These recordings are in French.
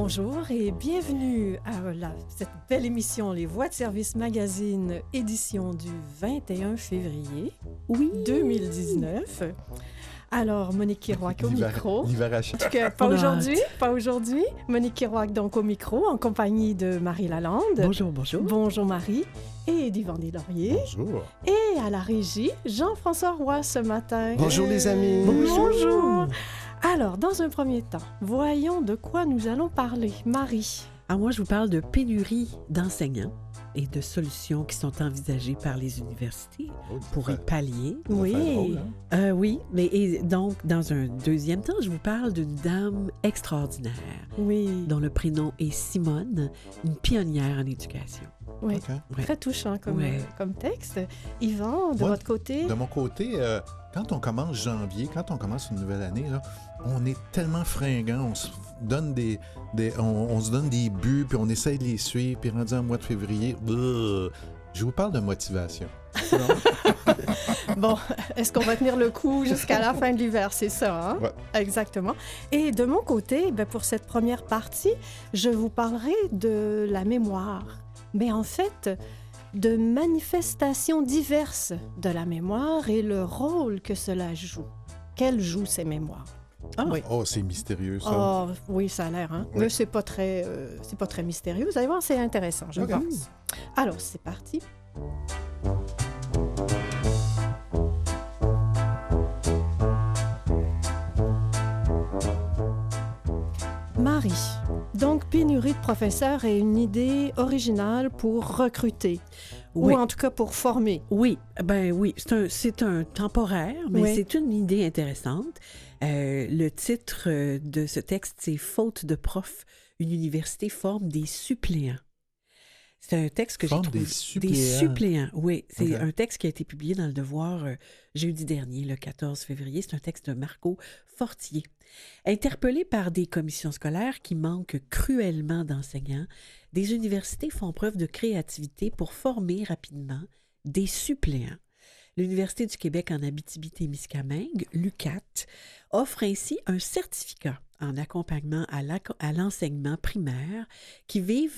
Bonjour et bienvenue à cette belle émission Les Voix de service magazine, édition du 21 février 2019. Alors, Monique Kirouac au micro. L'hiver achète. En tout cas, pas aujourd'hui. Monique Kirouac donc au micro, en compagnie de Marie Lalande. Bonjour, bonjour. Bonjour Marie. Et d'Yvan Deslauriers. Bonjour. Et à la régie, Jean-François Roy ce matin. Bonjour les amis. Bonjour. Alors, dans un premier temps, voyons de quoi nous allons parler. Marie. Alors moi, je vous parle de pénurie d'enseignants et de solutions qui sont envisagées par les universités pour y pallier. Oui. Oui, mais et donc, dans un deuxième temps, je vous parle d'une dame extraordinaire dont le prénom est Simone, une pionnière en éducation. Oui, Okay. Très touchant comme texte. Yvan, de votre côté? De mon côté, quand on commence janvier, quand on commence une nouvelle année, là, on est tellement fringant, on se donne on se donne des buts, puis on essaye de les suivre, puis rendu en mois de février, je vous parle de motivation. Bon, est-ce qu'on va tenir le coup jusqu'à la fin de l'hiver? C'est ça, hein? Ouais. Exactement. Et de mon côté, pour cette première partie, je vous parlerai de la mémoire. Mais en fait, de manifestations diverses de la mémoire et le rôle que cela joue. Quelle joue ces mémoires? Ah, oui. Oh, c'est mystérieux, ça. Oh, oui, ça a l'air, hein? Oui. Mais c'est pas très mystérieux. Vous allez voir, c'est intéressant, je pense. Alors, c'est parti. Marie, donc pénurie de professeurs est une idée originale pour recruter, Oui. ou en tout cas pour former. Oui, c'est un temporaire, mais c'est une idée intéressante. Le titre de ce texte, c'est « Faute de profs, une université forme des suppléants ». C'est un texte que j'ai trouvé... Des suppléants. Des suppléants, oui. C'est Okay. un texte qui a été publié dans Le Devoir jeudi dernier, le 14 février. C'est un texte de Marco Fortier. Interpellé par des commissions scolaires qui manquent cruellement d'enseignants, des universités font preuve de créativité pour former rapidement des suppléants. L'Université du Québec en Abitibi-Témiscamingue, l'UQAT, offre ainsi un certificat en accompagnement à l'enseignement primaire qui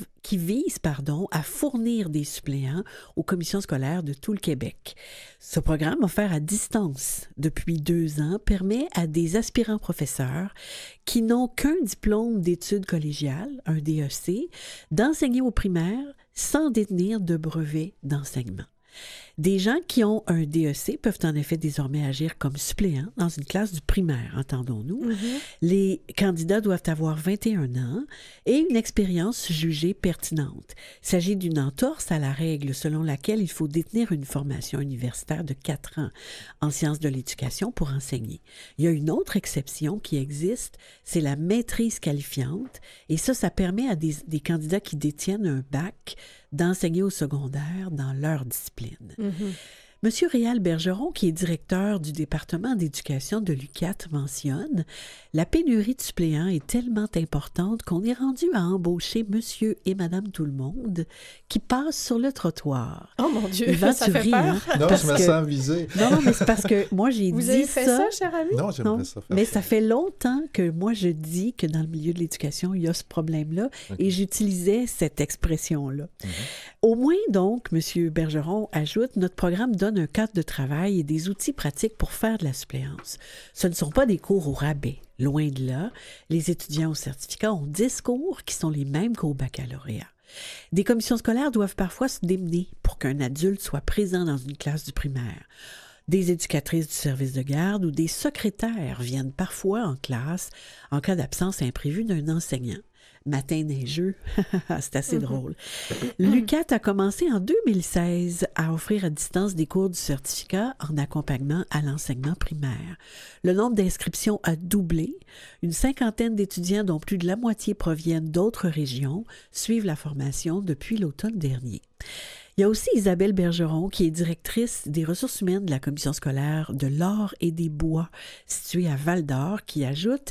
vise à fournir des suppléants aux commissions scolaires de tout le Québec. Ce programme, offert à distance depuis 2 ans, permet à des aspirants professeurs qui n'ont qu'un diplôme d'études collégiales, un DEC, d'enseigner aux primaires sans détenir de brevet d'enseignement. Des gens qui ont un DEC peuvent en effet désormais agir comme suppléants dans une classe du primaire, entendons-nous. Mm-hmm. Les candidats doivent avoir 21 ans et une expérience jugée pertinente. Il s'agit d'une entorse à la règle selon laquelle il faut détenir une formation universitaire de 4 ans en sciences de l'éducation pour enseigner. Il y a une autre exception qui existe, c'est la maîtrise qualifiante, et ça permet à des candidats qui détiennent un bac d'enseigner au secondaire dans leur discipline. Mm-hmm. Monsieur Réal Bergeron, qui est directeur du département d'éducation de l'UQAT, mentionne « La pénurie de suppléants est tellement importante qu'on est rendu à embaucher monsieur et madame tout le monde qui passent sur le trottoir. » Oh mon Dieu, Yvan, ça tu fait ris, peur. hein? Non, Parce je me que- sens visé. Non, mais c'est parce que moi, j'ai Vous dit avez fait ça, cher ami? Non, j'aimerais ça faire mais ça. ça fait longtemps que moi, je dis que dans le milieu de l'éducation, il y a ce problème-là, et j'utilisais cette expression-là. Au moins, donc, M. Bergeron ajoute, notre programme donne un cadre de travail et des outils pratiques pour faire de la suppléance. Ce ne sont pas des cours au rabais. Loin de là, les étudiants au certificat ont 10 cours qui sont les mêmes qu'au baccalauréat. Des commissions scolaires doivent parfois se démener pour qu'un adulte soit présent dans une classe du primaire. Des éducatrices du service de garde ou des secrétaires viennent parfois en classe en cas d'absence imprévue d'un enseignant. Matin neigeux, c'est assez drôle. L'UQAT a commencé en 2016 à offrir à distance des cours du certificat en accompagnement à l'enseignement primaire. Le nombre d'inscriptions a doublé. Une 50aine d'étudiants, dont plus de la moitié proviennent d'autres régions, suivent la formation depuis l'automne dernier. Il y a aussi Isabelle Bergeron, qui est directrice des ressources humaines de la commission scolaire de l'Or et des Bois, située à Val-d'Or, qui ajoute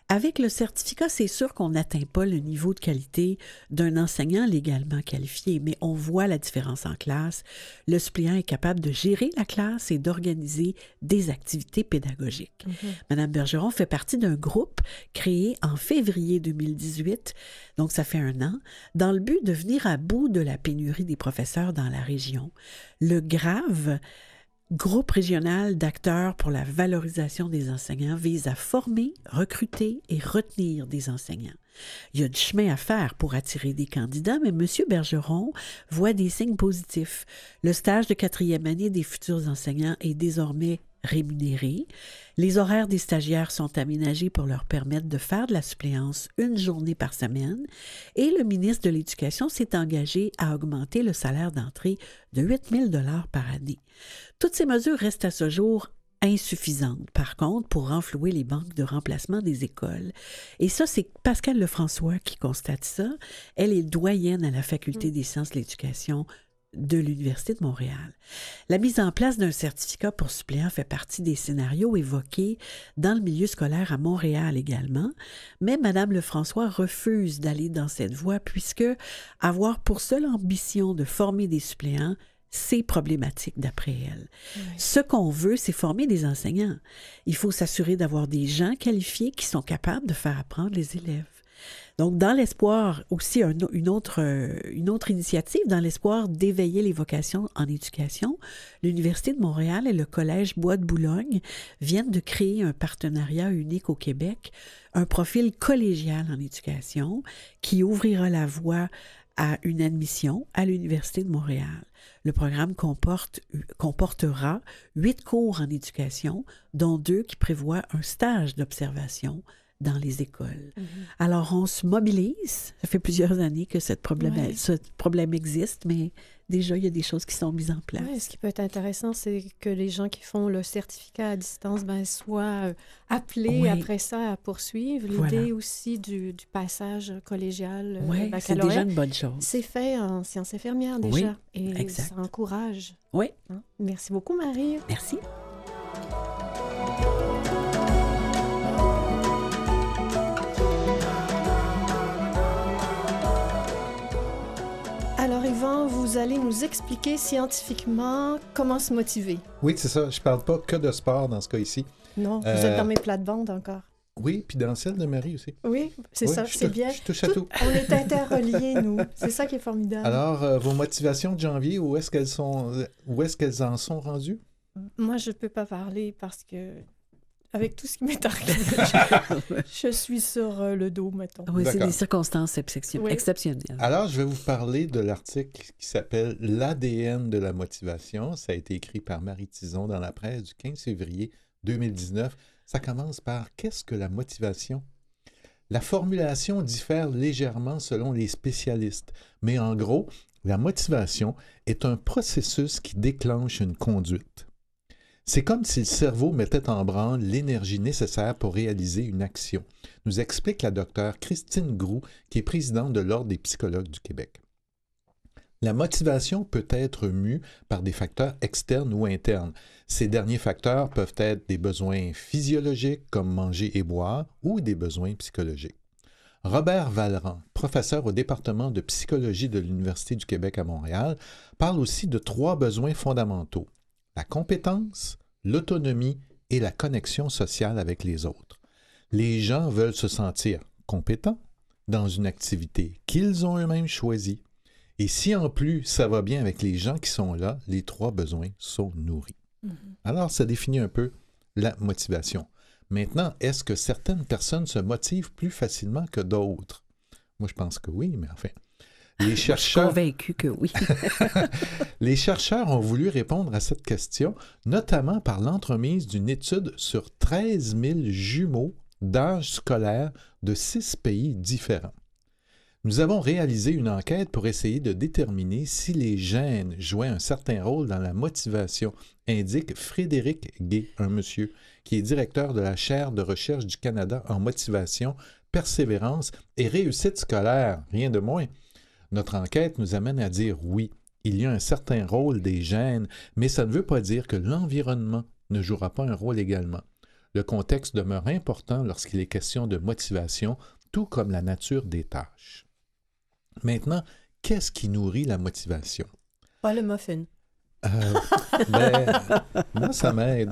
Avec le certificat, c'est sûr qu'on n'atteint pas le niveau de qualité d'un enseignant légalement qualifié, mais on voit la différence en classe. Le suppléant est capable de gérer la classe et d'organiser des activités pédagogiques. Madame Bergeron fait partie d'un groupe créé en février 2018, donc ça fait 1 an, dans le but de venir à bout de la pénurie des professeurs dans la région. Le GRAVE, Groupe régional d'acteurs pour la valorisation des enseignants, vise à former, recruter et retenir des enseignants. Il y a du chemin à faire pour attirer des candidats, mais M. Bergeron voit des signes positifs. Le stage de 4e année des futurs enseignants est désormais rémunérés. Les horaires des stagiaires sont aménagés pour leur permettre de faire de la suppléance 1 journée par semaine et le ministre de l'Éducation s'est engagé à augmenter le salaire d'entrée de 8 000 $ par année. Toutes ces mesures restent à ce jour insuffisantes, par contre, pour renflouer les banques de remplacement des écoles. Et ça, c'est Pascale Lefrançois qui constate ça. Elle est doyenne à la Faculté des sciences de l'éducation de l'Université de Montréal. La mise en place d'un certificat pour suppléant fait partie des scénarios évoqués dans le milieu scolaire à Montréal également, mais Mme Lefrançois refuse d'aller dans cette voie puisque avoir pour seule ambition de former des suppléants, c'est problématique d'après elle. Oui. Ce qu'on veut, c'est former des enseignants. Il faut s'assurer d'avoir des gens qualifiés qui sont capables de faire apprendre les élèves. Donc, dans l'espoir, aussi une autre initiative, dans l'espoir d'éveiller les vocations en éducation, l'Université de Montréal et le Collège Bois de Boulogne viennent de créer un partenariat unique au Québec, un profil collégial en éducation qui ouvrira la voie à une admission à l'Université de Montréal. Le programme comportera 8 cours en éducation, dont 2 qui prévoient un stage d'observation dans les écoles. Alors, on se mobilise. Ça fait plusieurs années que ce problème existe, mais déjà, il y a des choses qui sont mises en place. Ce qui peut être intéressant, c'est que les gens qui font le certificat à distance soient appelés après ça à poursuivre. L'idée aussi du passage collégial baccalauréat, c'est déjà une bonne chose. C'est fait en sciences infirmières déjà. Et ça encourage. Oui. Merci beaucoup, Marie. Merci. Alors, Yvan, vous allez nous expliquer scientifiquement comment se motiver. Oui, c'est ça. Je parle pas que de sport dans ce cas ici. Non, vous êtes dans mes plates-bandes encore. Oui, puis dans celle de Marie aussi. Oui, c'est ça, c'est bien. Je touche à tout. On est interreliés, nous. C'est ça qui est formidable. Alors, vos motivations de janvier, où est-ce qu'elles en sont rendues? Moi, je ne peux pas parler parce que avec tout ce qui m'est arrivé, je suis sur le dos, mettons. Oui, c'est des circonstances exceptionnelles. Alors, je vais vous parler de l'article qui s'appelle « L'ADN de la motivation ». Ça a été écrit par Marie Tison dans la presse du 15 février 2019. Ça commence par « Qu'est-ce que la motivation ?» La formulation diffère légèrement selon les spécialistes, mais en gros, la motivation est un processus qui déclenche une conduite. C'est comme si le cerveau mettait en branle l'énergie nécessaire pour réaliser une action, nous explique la docteure Christine Groux, qui est présidente de l'Ordre des psychologues du Québec. La motivation peut être mue par des facteurs externes ou internes. Ces derniers facteurs peuvent être des besoins physiologiques comme manger et boire ou des besoins psychologiques. Robert Vallerand, professeur au département de psychologie de l'Université du Québec à Montréal, parle aussi de 3 besoins fondamentaux: la compétence, l'autonomie et la connexion sociale avec les autres. Les gens veulent se sentir compétents dans une activité qu'ils ont eux-mêmes choisie. Et si en plus ça va bien avec les gens qui sont là, les 3 besoins sont nourris. Alors, ça définit un peu la motivation. Maintenant, est-ce que certaines personnes se motivent plus facilement que d'autres? Moi, je pense que oui, mais enfin... Les chercheurs... Je suis convaincu que oui. Les chercheurs ont voulu répondre à cette question, notamment par l'entremise d'une étude sur 13 000 jumeaux d'âge scolaire de 6 pays différents. Nous avons réalisé une enquête pour essayer de déterminer si les gènes jouaient un certain rôle dans la motivation, indique Frédéric Gay, un monsieur qui est directeur de la chaire de recherche du Canada en motivation, persévérance et réussite scolaire, rien de moins. Notre enquête nous amène à dire oui, il y a un certain rôle des gènes, mais ça ne veut pas dire que l'environnement ne jouera pas un rôle également. Le contexte demeure important lorsqu'il est question de motivation, tout comme la nature des tâches. Maintenant, qu'est-ce qui nourrit la motivation? Pas le muffin. Moi, ça m'aide.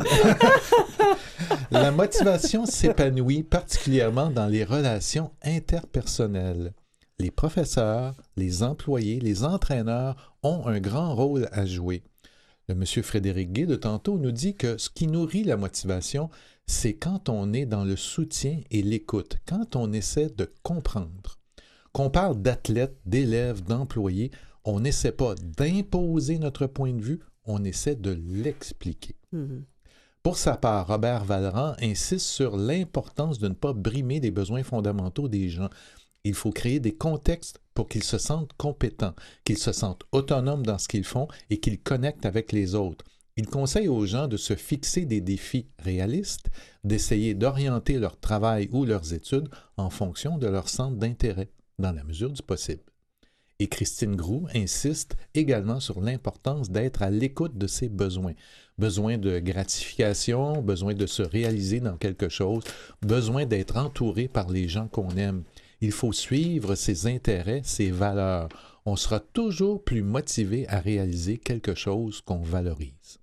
La motivation s'épanouit particulièrement dans les relations interpersonnelles. Les professeurs, les employés, les entraîneurs ont un grand rôle à jouer. Le monsieur Frédéric Gay de tantôt nous dit que ce qui nourrit la motivation, c'est quand on est dans le soutien et l'écoute, quand on essaie de comprendre. Qu'on parle d'athlètes, d'élèves, d'employés, on n'essaie pas d'imposer notre point de vue, on essaie de l'expliquer. Pour sa part, Robert Vallerand insiste sur l'importance de ne pas brimer les besoins fondamentaux des gens. Il faut créer des contextes pour qu'ils se sentent compétents, qu'ils se sentent autonomes dans ce qu'ils font et qu'ils connectent avec les autres. Il conseille aux gens de se fixer des défis réalistes, d'essayer d'orienter leur travail ou leurs études en fonction de leur centre d'intérêt, dans la mesure du possible. Et Christine Groux insiste également sur l'importance d'être à l'écoute de ses besoins. Besoin de gratification, besoin de se réaliser dans quelque chose, besoin d'être entouré par les gens qu'on aime. Il faut suivre ses intérêts, ses valeurs. On sera toujours plus motivé à réaliser quelque chose qu'on valorise.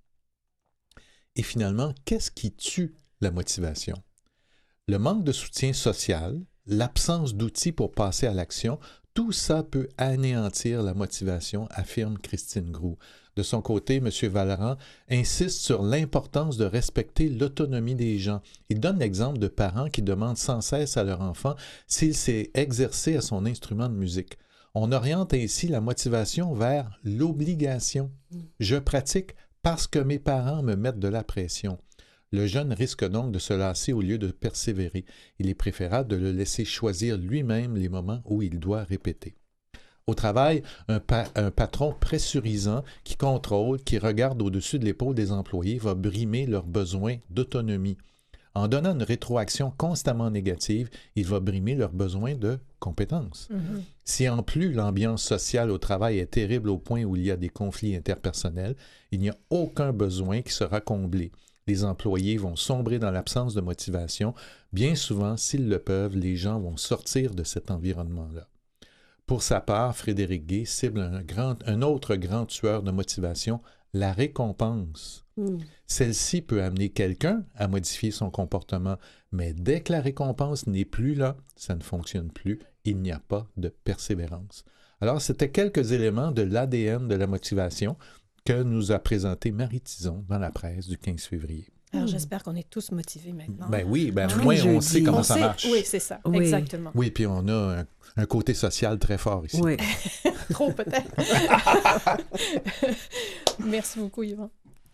Et finalement, qu'est-ce qui tue la motivation? Le manque de soutien social, l'absence d'outils pour passer à l'action, tout ça peut anéantir la motivation, affirme Christine Groux. De son côté, M. Vallerand insiste sur l'importance de respecter l'autonomie des gens. Il donne l'exemple de parents qui demandent sans cesse à leur enfant s'il s'est exercé à son instrument de musique. On oriente ainsi la motivation vers l'obligation. Je pratique parce que mes parents me mettent de la pression. Le jeune risque donc de se lasser au lieu de persévérer. Il est préférable de le laisser choisir lui-même les moments où il doit répéter. Au travail, un patron pressurisant qui contrôle, qui regarde au-dessus de l'épaule des employés va brimer leurs besoins d'autonomie. En donnant une rétroaction constamment négative, il va brimer leurs besoins de compétences. Si en plus l'ambiance sociale au travail est terrible au point où il y a des conflits interpersonnels, il n'y a aucun besoin qui sera comblé. Les employés vont sombrer dans l'absence de motivation. Bien souvent, s'ils le peuvent, les gens vont sortir de cet environnement-là. Pour sa part, Frédéric Gay cible un autre grand tueur de motivation, la récompense. Celle-ci peut amener quelqu'un à modifier son comportement, mais dès que la récompense n'est plus là, ça ne fonctionne plus, il n'y a pas de persévérance. Alors, c'était quelques éléments de l'ADN de la motivation que nous a présenté Marie Tison dans la presse du 15 février. Alors, j'espère qu'on est tous motivés maintenant. Ben oui, au moins on sait comment ça marche. Oui, c'est ça, oui. Exactement. Oui, puis on a un côté social très fort ici. Oui. Trop peut-être. Merci beaucoup, Yvan.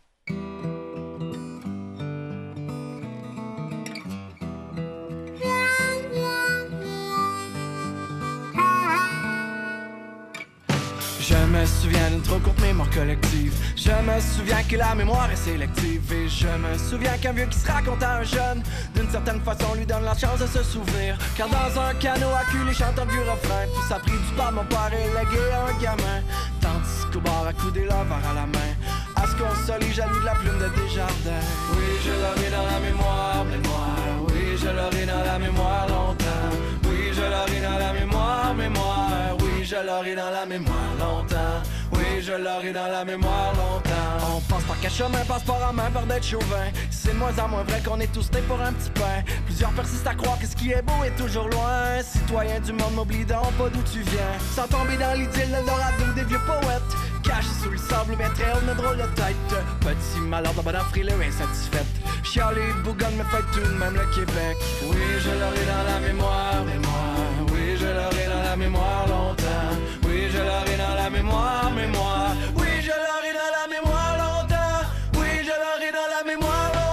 Je me souviens d'une trop courte mémoire collective. Je me souviens que la mémoire est sélective. Et je me souviens qu'un vieux qui se raconte à un jeune, d'une certaine façon lui donne la chance de se souvenir. Car dans un canot acculé chante un vieux refrain. Puis ça pris du pas mon père élégué à un gamin. Tandis qu'au bar accoudé là, verre à la main, à ce qu'on solit jaloux de la plume de Desjardins. Oui, je l'aurai dans la mémoire, mémoire. Oui, je l'aurai dans la mémoire longtemps. Oui, je l'aurai dans la mémoire, mémoire. Oui, je l'aurai dans la mémoire longtemps. Oui, je l'aurai dans la mémoire longtemps. On passe par quel chemin, passe par en main, peur d'être chauvin. C'est de moins en moins vrai qu'on est tous nés pour un petit pain. Plusieurs persistent à croire que ce qui est beau est toujours loin. Citoyen du monde, m'oublie donc pas d'où tu viens. Sans tomber dans l'idylle, l'Eldorado des vieux poètes. Caché sous le sable, bien très haut, notre drôle de tête. Petit malheur de bonheur frileux, insatisfaite. Chialer, bougonne, mais fait tout de même le Québec. Oui, je l'aurai dans la mémoire, mémoire. Oui, je l'aurai dans la mémoire longtemps. Oui, je l'aurai dans la mémoire, mémoire. Oui, je l'aurai dans la mémoire longtemps. Oui, je l'aurai dans la mémoire longtemps.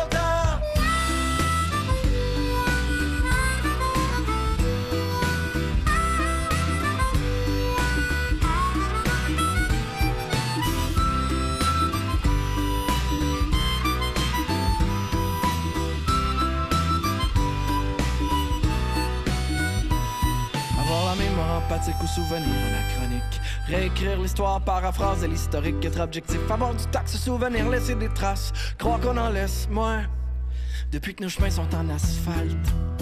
Empathique ou souvenir anachronique. Réécrire l'histoire, paraphraser l'historique. Être objectif, avoir du tact, se souvenir, laisser des traces. Croire qu'on en laisse moins. depuis que nos chemins sont en asphalte.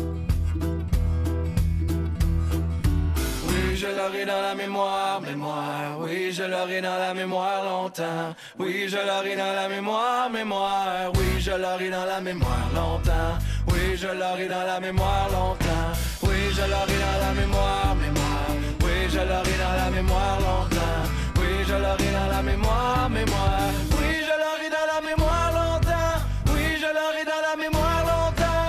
Oui, je l'aurai dans la mémoire, mémoire. Oui, je l'aurai dans la mémoire longtemps. Oui, je l'aurai dans la mémoire, mémoire. Oui, je l'aurai dans la mémoire longtemps. Oui, je l'aurai dans la mémoire longtemps. Oui, je l'aurai dans la mémoire, mémoire. Oui, je l'aurai dans la mémoire longtemps. Oui, je l'aurai dans la mémoire, mémoire. Oui, je l'aurai dans la mémoire longtemps. Oui, je l'aurai dans la mémoire longtemps.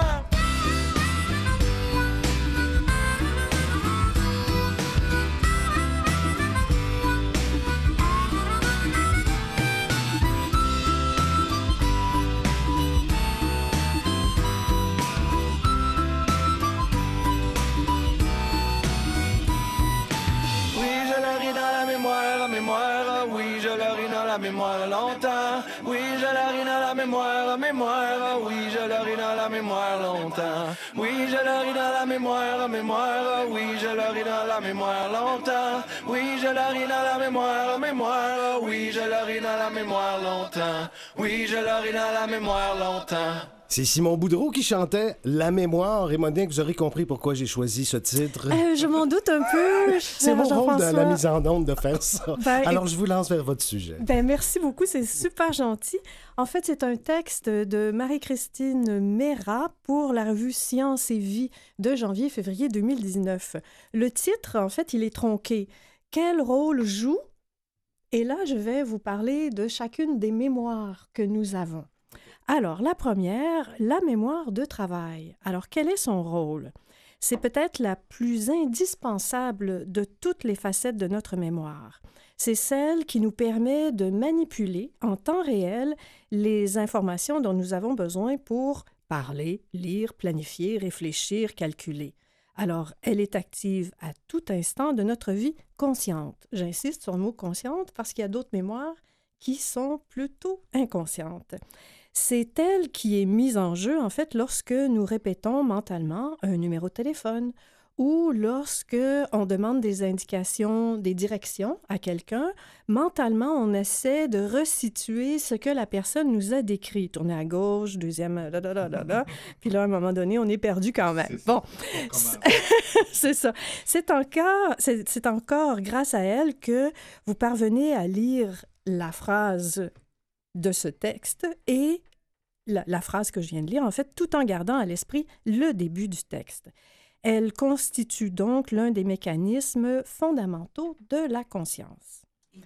Mémoire, oui, je l'aurai dans la mémoire longtemps. Oui, je l'aurai dans la mémoire, mémoire, oui, je l'aurai dans la mémoire longtemps. Oui, je l'aurai dans la mémoire, mémoire, oui, je l'aurai dans la mémoire longtemps. Oui, je l'aurai dans la mémoire, mémoire, oui, je l'aurai dans la mémoire longtemps. Oui, je l'aurai dans la mémoire longtemps. C'est Simon Boudreau qui chantait La mémoire. Et bien que vous aurez compris pourquoi j'ai choisi ce titre. Je m'en doute un peu. C'est mon rôle de la mise en onde de faire ça. Alors, je vous lance vers votre sujet. Merci beaucoup, c'est super gentil. En fait, c'est un texte de Marie-Christine Mérat pour la revue Science et Vie de janvier-février 2019. Le titre, en fait, il est tronqué. Quel rôle joue? Et là, je vais vous parler de chacune des mémoires que nous avons. Alors, la première, la mémoire de travail. Alors, quel est son rôle? C'est peut-être la plus indispensable de toutes les facettes de notre mémoire. C'est celle qui nous permet de manipuler en temps réel les informations dont nous avons besoin pour parler, lire, planifier, réfléchir, calculer. Alors, elle est active à tout instant de notre vie consciente. J'insiste sur le mot consciente parce qu'il y a d'autres mémoires qui sont plutôt inconscientes. C'est elle qui est mise en jeu, en fait, lorsque nous répétons mentalement un numéro de téléphone ou lorsque on demande des indications, des directions à quelqu'un. Mentalement, on essaie de resituer ce que la personne nous a décrit. Tourner à gauche, deuxième, puis là, à un moment donné, on est perdu quand même. Bon, c'est ça. C'est encore grâce à elle que vous parvenez à lire la phrase de ce texte et la phrase que je viens de lire, en fait, tout en gardant à l'esprit le début du texte. Elle constitue donc l'un des mécanismes fondamentaux de la conscience.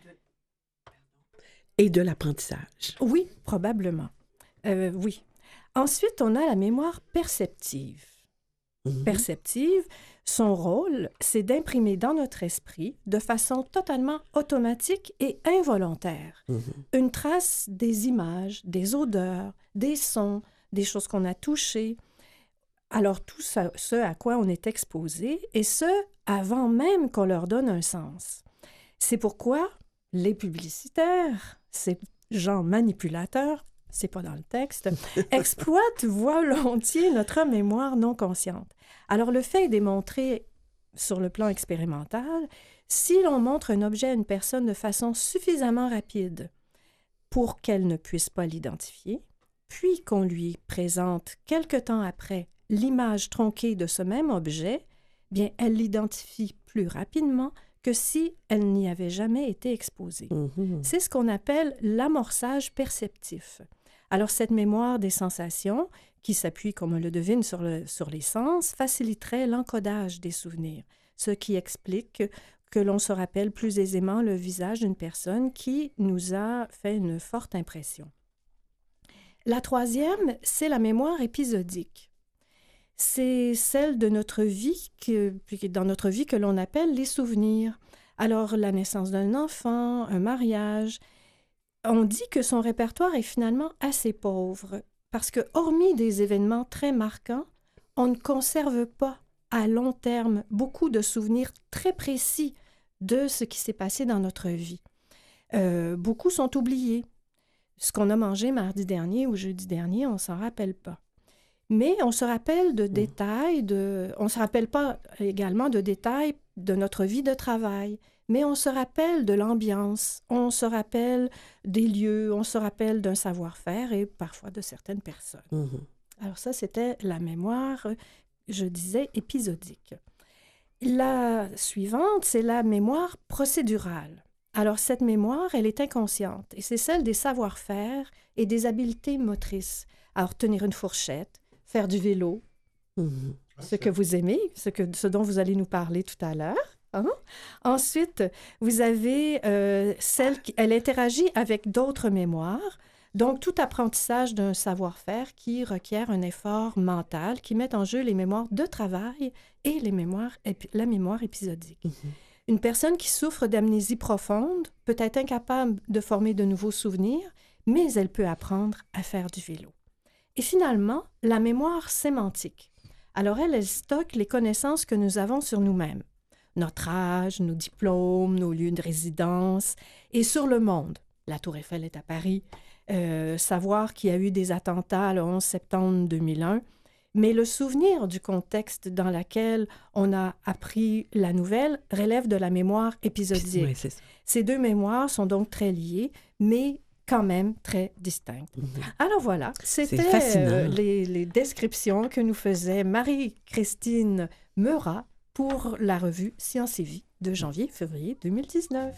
Et de l'apprentissage. Oui, probablement. Oui. Ensuite, on a la mémoire perceptive. Perceptive, son rôle, c'est d'imprimer dans notre esprit, de façon totalement automatique et involontaire, une trace des images, des odeurs, des sons, des choses qu'on a touchées. Alors, tout ça, ce à quoi on est exposé, et ce, avant même qu'on leur donne un sens. C'est pourquoi les publicitaires, ces gens manipulateurs, c'est pas dans le texte, exploitent volontiers notre mémoire non consciente. Alors, le fait est démontré sur le plan expérimental, si l'on montre un objet à une personne de façon suffisamment rapide pour qu'elle ne puisse pas l'identifier, puis qu'on lui présente quelque temps après l'image tronquée de ce même objet, bien, elle l'identifie plus rapidement que si elle n'y avait jamais été exposée. C'est ce qu'on appelle l'amorçage perceptif. Alors, cette mémoire des sensations, qui s'appuie, comme on le devine, sur les sens, faciliterait l'encodage des souvenirs, ce qui explique que l'on se rappelle plus aisément le visage d'une personne qui nous a fait une forte impression. La troisième, c'est la mémoire épisodique. C'est celle de notre vie, dans notre vie que l'on appelle les souvenirs. Alors, la naissance d'un enfant, un mariage, on dit que son répertoire est finalement assez pauvre parce que, hormis des événements très marquants, on ne conserve pas à long terme beaucoup de souvenirs très précis de ce qui s'est passé dans notre vie. Beaucoup sont oubliés. Ce qu'on a mangé mardi dernier ou jeudi dernier, on ne s'en rappelle pas. Mais on se rappelle de détails, on ne se rappelle pas également de détails de notre vie de travail, mais on se rappelle de l'ambiance, on se rappelle des lieux, on se rappelle d'un savoir-faire et parfois de certaines personnes. Alors ça, c'était la mémoire, je disais, épisodique. La suivante, c'est la mémoire procédurale. Alors cette mémoire, elle est inconsciente et c'est celle des savoir-faire et des habiletés motrices. Alors tenir une fourchette, faire du vélo, ce que vous aimez, ce dont vous allez nous parler tout à l'heure. Hein? Ensuite, vous avez elle interagit avec d'autres mémoires. Donc, tout apprentissage d'un savoir-faire qui requiert un effort mental, qui met en jeu les mémoires de travail et la mémoire épisodique. Une personne qui souffre d'amnésie profonde peut être incapable de former de nouveaux souvenirs, mais elle peut apprendre à faire du vélo. Et finalement, la mémoire sémantique. Alors, elle stocke les connaissances que nous avons sur nous-mêmes. Notre âge, nos diplômes, nos lieux de résidence et sur le monde. La Tour Eiffel est à Paris. Savoir qu'il y a eu des attentats le 11 septembre 2001, mais le souvenir du contexte dans lequel on a appris la nouvelle relève de la mémoire épisodique. Oui, c'est ça. Ces deux mémoires sont donc très liées, mais quand même très distinctes. Alors voilà, c'était les descriptions que nous faisait Marie-Christine Meurat pour la revue Science et Vie de janvier-février 2019.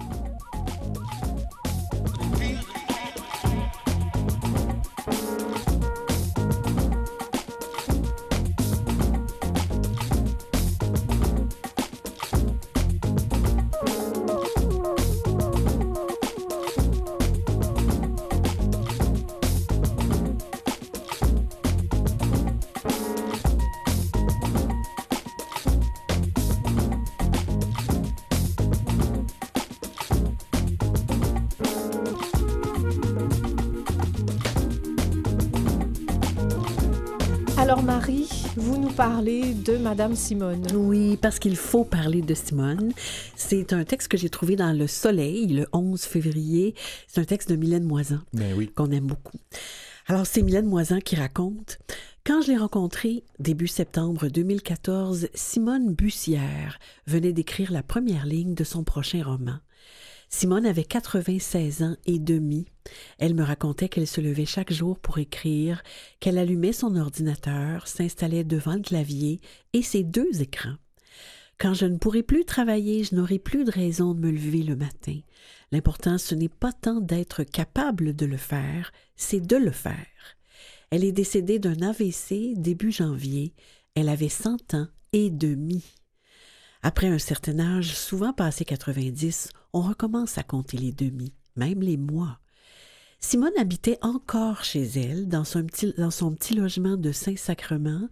Alors Marie, vous nous parlez de Madame Simone. Oui, parce qu'il faut parler de Simone. C'est un texte que j'ai trouvé dans Le Soleil, le 11 février. C'est un texte de Mylène Moisan, qu'on aime beaucoup. Alors, c'est Mylène Moisan qui raconte... Quand je l'ai rencontrée, début septembre 2014, Simone Bussière venait d'écrire la première ligne de son prochain roman. Simone avait 96 ans et demi. Elle me racontait qu'elle se levait chaque jour pour écrire, qu'elle allumait son ordinateur, s'installait devant le clavier et ses 2 écrans. Quand je ne pourrai plus travailler, je n'aurai plus de raison de me lever le matin. L'important, ce n'est pas tant d'être capable de le faire, c'est de le faire. Elle est décédée d'un AVC début janvier. Elle avait 100 ans et demi. Après un certain âge, souvent passé 90, on recommence à compter les demi, même les mois. Simone habitait encore chez elle, dans son petit logement de Saint-Sacrement,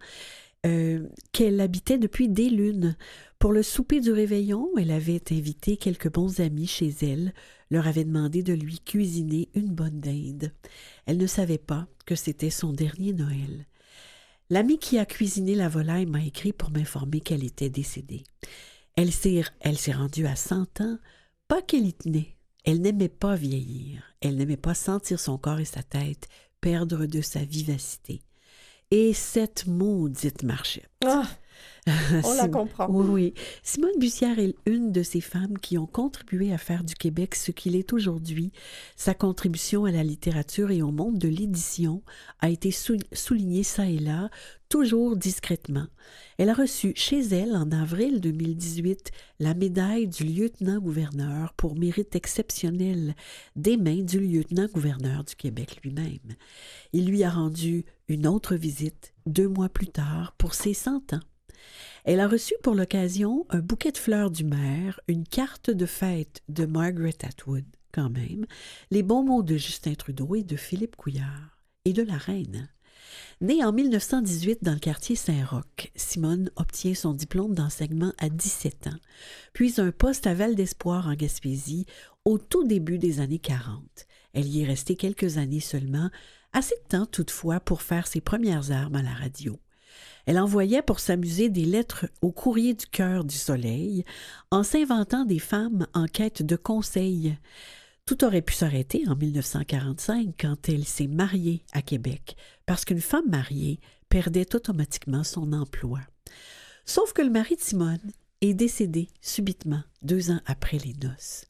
qu'elle habitait depuis des lunes. Pour le souper du réveillon, elle avait invité quelques bons amis chez elle, leur avait demandé de lui cuisiner une bonne dinde. Elle ne savait pas que c'était son dernier Noël. L'amie qui a cuisiné la volaille m'a écrit pour m'informer qu'elle était décédée. Elle s'est rendue à 100 ans, pas qu'elle y tenait. Elle n'aimait pas vieillir. Elle n'aimait pas sentir son corps et sa tête perdre de sa vivacité. Et cette maudite marchette. Ah, on la comprend. Oui. Simone Bussière est une de ces femmes qui ont contribué à faire du Québec ce qu'il est aujourd'hui. Sa contribution à la littérature et au monde de l'édition a été soulignée çà et là, toujours discrètement. Elle a reçu chez elle, en avril 2018, la médaille du lieutenant-gouverneur pour mérite exceptionnel des mains du lieutenant-gouverneur du Québec lui-même. Il lui a rendu une autre visite 2 mois plus tard pour ses 100 ans. Elle a reçu pour l'occasion un bouquet de fleurs du maire, une carte de fête de Margaret Atwood, quand même, les bons mots de Justin Trudeau et de Philippe Couillard, et de la reine. Née en 1918 dans le quartier Saint-Roch, Simone obtient son diplôme d'enseignement à 17 ans, puis un poste à Val-d'Espoir en Gaspésie au tout début des années 40. Elle y est restée quelques années seulement, assez de temps toutefois pour faire ses premières armes à la radio. Elle envoyait pour s'amuser des lettres au courrier du Cœur du Soleil, en s'inventant des femmes en quête de conseils. Tout aurait pu s'arrêter en 1945 quand elle s'est mariée à Québec, parce qu'une femme mariée perdait automatiquement son emploi. Sauf que le mari de Simone est décédé subitement 2 ans après les noces.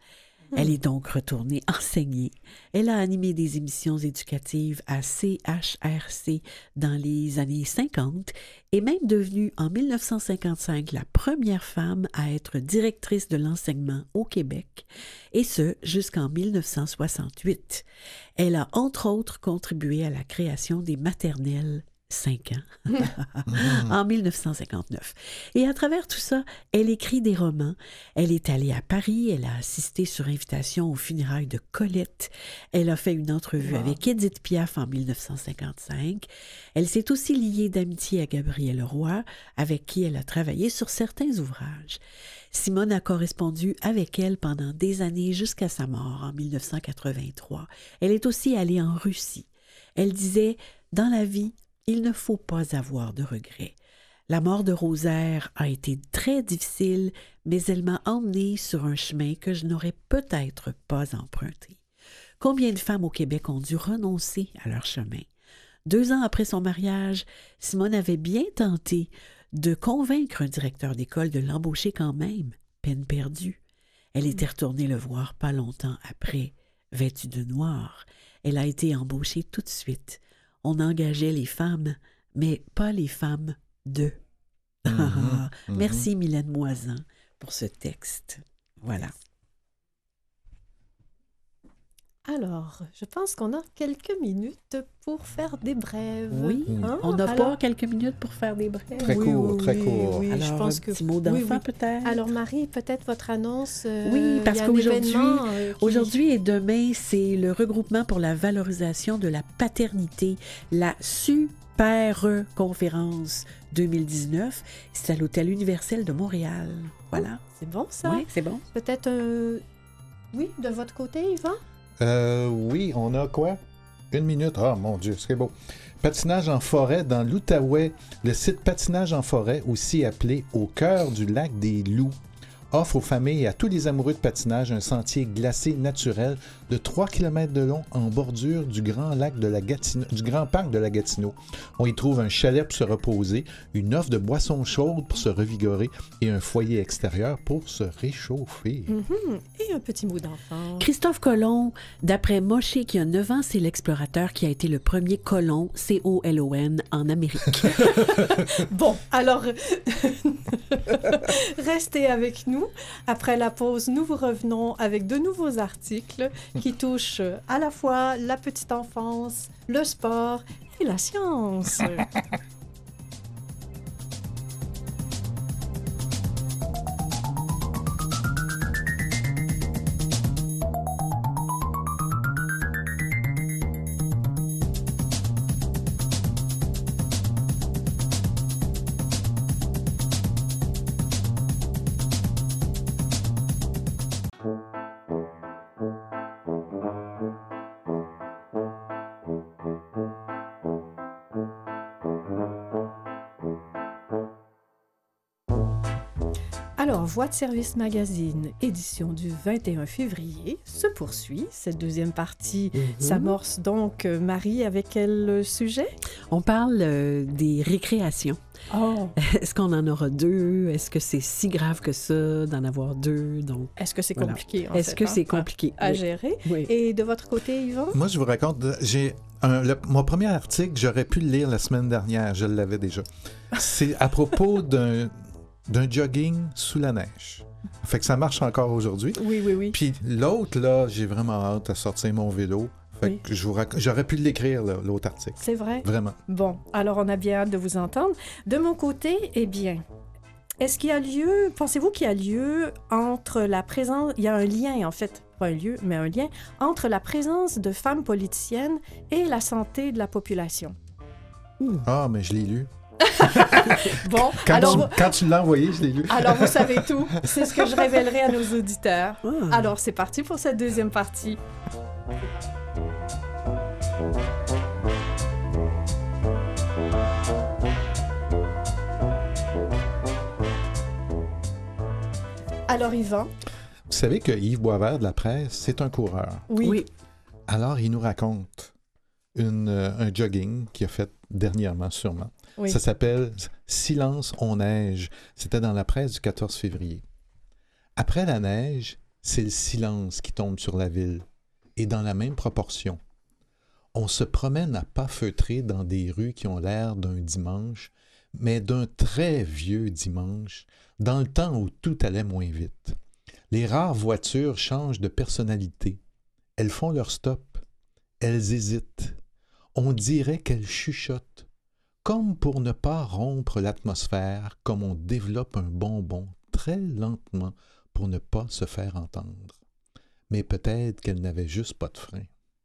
Elle est donc retournée enseigner. Elle a animé des émissions éducatives à CHRC dans les années 50 et même devenue en 1955 la première femme à être directrice de l'enseignement au Québec, et ce jusqu'en 1968. Elle a entre autres contribué à la création des maternelles 5 ans, en 1959. Et à travers tout ça, elle écrit des romans. Elle est allée à Paris, elle a assisté sur invitation aux funérailles de Colette. Elle a fait une entrevue avec Édith Piaf en 1955. Elle s'est aussi liée d'amitié à Gabrielle Roy, avec qui elle a travaillé sur certains ouvrages. Simone a correspondu avec elle pendant des années jusqu'à sa mort en 1983. Elle est aussi allée en Russie. Elle disait « Dans la vie, il ne faut pas avoir de regrets. La mort de Rosaire a été très difficile, mais elle m'a emmenée sur un chemin que je n'aurais peut-être pas emprunté. Combien de femmes au Québec ont dû renoncer à leur chemin? 2 ans après son mariage, Simone avait bien tenté de convaincre un directeur d'école de l'embaucher quand même. Peine perdue. Elle était retournée le voir pas longtemps après, vêtue de noir. Elle a été embauchée tout de suite. On engageait les femmes, mais pas les femmes de. Merci Mylène Moisan pour ce texte. Voilà. Alors, je pense qu'on a quelques minutes pour faire des brèves. Oui, on n'a pas quelques minutes pour faire des brèves. Très court, très court. Oui, Alors, je pense un petit mot d'enfant peut-être? Alors Marie, peut-être votre annonce. Oui, parce qu'aujourd'hui, aujourd'hui et demain, c'est le regroupement pour la valorisation de la paternité, la Super Conférence 2019. C'est à l'Hôtel Universel de Montréal. Voilà. C'est bon ça? Oui, c'est bon. Peut-être, oui, de votre côté, Yvan? Oui, on a quoi? 1 minute. Ah, mon Dieu, c'est beau. Patinage en forêt dans l'Outaouais. Le site Patinage en forêt, aussi appelé Au cœur du lac des Loups, offre aux familles et à tous les amoureux de patinage un sentier glacé naturel de 3 km de long en bordure du grand parc de la Gatineau. On y trouve un chalet pour se reposer, une offre de boissons chaudes pour se revigorer et un foyer extérieur pour se réchauffer. Et un petit mot d'enfant. Christophe Colomb, d'après Moshe qui a 9 ans, c'est l'explorateur qui a été le premier colon, C-O-L-O-N, en Amérique. Bon, alors, restez avec nous. Après la pause, nous vous revenons avec de nouveaux articles qui touchent à la fois la petite enfance, le sport et la science. Alors, Voix de service magazine, édition du 21 février, se poursuit. Cette deuxième partie s'amorce donc, Marie, avec quel sujet? On parle des récréations. Oh. Est-ce qu'on en aura 2? Est-ce que c'est si grave que ça d'en avoir 2? Donc, est-ce que c'est voilà. compliqué? Est-ce que c'est compliqué? À gérer? Oui. Et de votre côté, Yvan? Moi, je vous raconte, mon premier article, j'aurais pu le lire la semaine dernière, je l'avais déjà. C'est à propos d'un jogging sous la neige. Fait que ça marche encore aujourd'hui. Oui. Puis l'autre, là, j'ai vraiment hâte à sortir mon vélo. Fait que j'aurais pu l'écrire, là, l'autre article. C'est vrai? Vraiment. Bon, alors on a bien hâte de vous entendre. De mon côté, eh bien, est-ce qu'il y a lieu, pensez-vous qu'il y a lieu entre la présence, il y a un lien en fait, pas un lieu, mais un lien, entre la présence de femmes politiciennes et la santé de la population? Ah, mais je l'ai lu. Bon, quand tu l'as envoyé, je l'ai lu. Alors, vous savez tout. C'est ce que je révélerai à nos auditeurs. Ah. Alors, c'est parti pour cette deuxième partie. Alors, Yvan? Vous savez que Yves Boisvert de la presse, c'est un coureur. Oui. Alors, il nous raconte un jogging qu'il a fait dernièrement, sûrement. Oui. Ça s'appelle « Silence, on neige ». C'était dans la presse du 14 février. Après la neige, c'est le silence qui tombe sur la ville, et dans la même proportion. On se promène à pas feutrés dans des rues qui ont l'air d'un dimanche, mais d'un très vieux dimanche, dans le temps où tout allait moins vite. Les rares voitures changent de personnalité. Elles font leur stop. Elles hésitent. On dirait qu'elles chuchotent, comme pour ne pas rompre l'atmosphère, comme on développe un bonbon très lentement pour ne pas se faire entendre. Mais peut-être qu'elles n'avaient juste pas de frein.